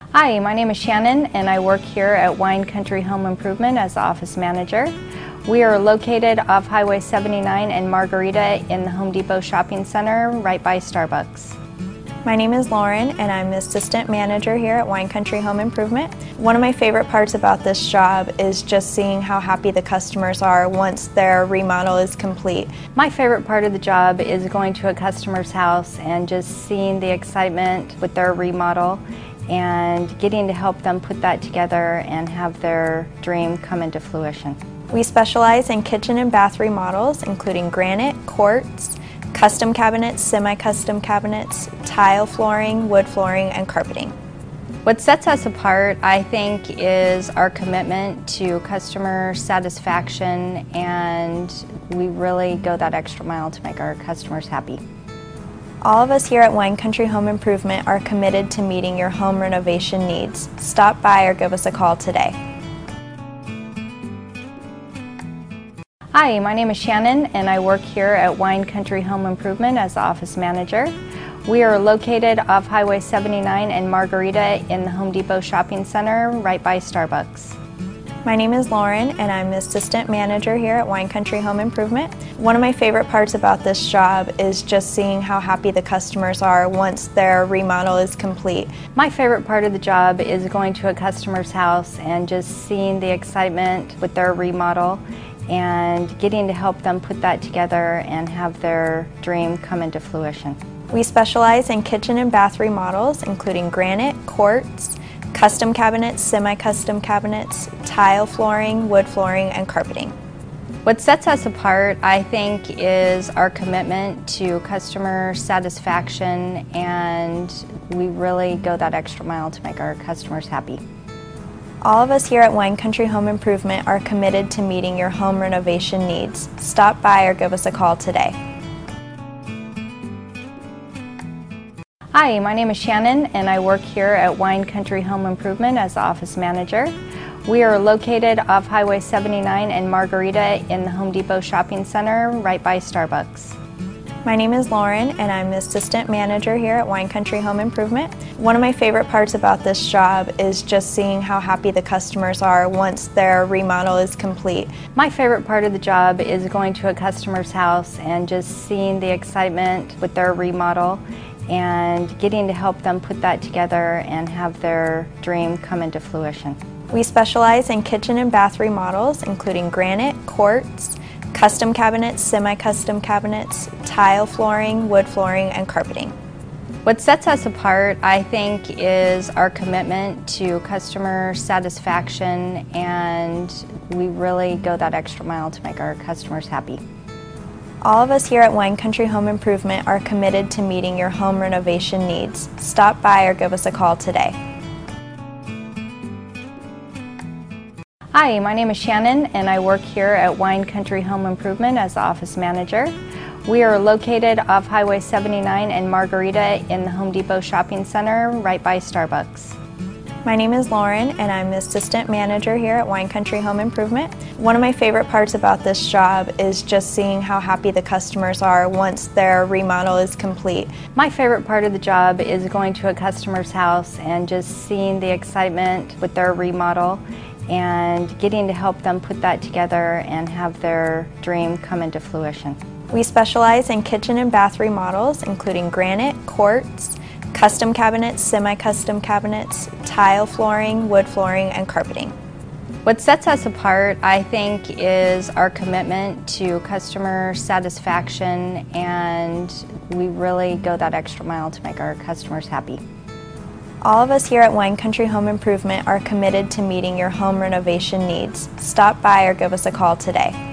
Hi, my name is Shannon and I work here at Wine Country Home Improvement as the office manager. We are located off Highway 79 in Margarita in the Home Depot Shopping Center right by Starbucks. My name is Lauren and I'm the assistant manager here at Wine Country Home Improvement. One of my favorite parts about this job is just seeing how happy the customers are once their remodel is complete. My favorite part of the job is going to a customer's house and just seeing the excitement with their remodel and getting to help them put that together and have their dream come into fruition. We specialize in kitchen and bath remodels, including granite, quartz, custom cabinets, semi-custom cabinets, tile flooring, wood flooring, and carpeting. What sets us apart, I think, is our commitment to customer satisfaction, and we really go that extra mile to make our customers happy. All of us here at Wine Country Home Improvement are committed to meeting your home renovation needs. Stop by or give us a call today. Hi, my name is Shannon and I work here at Wine Country Home Improvement as the office manager. We are located off Highway 79 in Margarita in the Home Depot Shopping Center right by Starbucks. My name is Lauren and I'm the assistant manager here at Wine Country Home Improvement. One of my favorite parts about this job is just seeing how happy the customers are once their remodel is complete. My favorite part of the job is going to a customer's house and just seeing the excitement with their remodel and getting to help them put that together and have their dream come into fruition. We specialize in kitchen and bath remodels, including granite, quartz, custom cabinets, semi-custom cabinets, tile flooring, wood flooring, and carpeting. What sets us apart, I think, is our commitment to customer satisfaction, and we really go that extra mile to make our customers happy. All of us here at Wine Country Home Improvement are committed to meeting your home renovation needs. Stop by or give us a call today. Hi, my name is Shannon and I work here at Wine Country Home Improvement as the office manager. We are located off Highway 79 in Margarita in the Home Depot Shopping Center right by Starbucks. My name is Lauren and I'm the assistant manager here at Wine Country Home Improvement. One of my favorite parts about this job is just seeing how happy the customers are once their remodel is complete. My favorite part of the job is going to a customer's house and just seeing the excitement with their remodel and getting to help them put that together and have their dream come into fruition. We specialize in kitchen and bath remodels, including granite, quartz, custom cabinets, semi-custom cabinets, tile flooring, wood flooring, and carpeting. What sets us apart, I think, is our commitment to customer satisfaction, and we really go that extra mile to make our customers happy. All of us here at Wine Country Home Improvement are committed to meeting your home renovation needs. Stop by or give us a call today. Hi, my name is Shannon and I work here at Wine Country Home Improvement as the office manager. We are located off Highway 79 in Margarita in the Home Depot Shopping Center right by Starbucks. My name is Lauren and I'm the assistant manager here at Wine Country Home Improvement. One of my favorite parts about this job is just seeing how happy the customers are once their remodel is complete. My favorite part of the job is going to a customer's house and just seeing the excitement with their remodel and getting to help them put that together and have their dream come into fruition. We specialize in kitchen and bath remodels, including granite, quartz, custom cabinets, semi-custom cabinets, tile flooring, wood flooring, and carpeting. What sets us apart, I think, is our commitment to customer satisfaction, and we really go that extra mile to make our customers happy. All of us here at Wine Country Home Improvement are committed to meeting your home renovation needs. Stop by or give us a call today.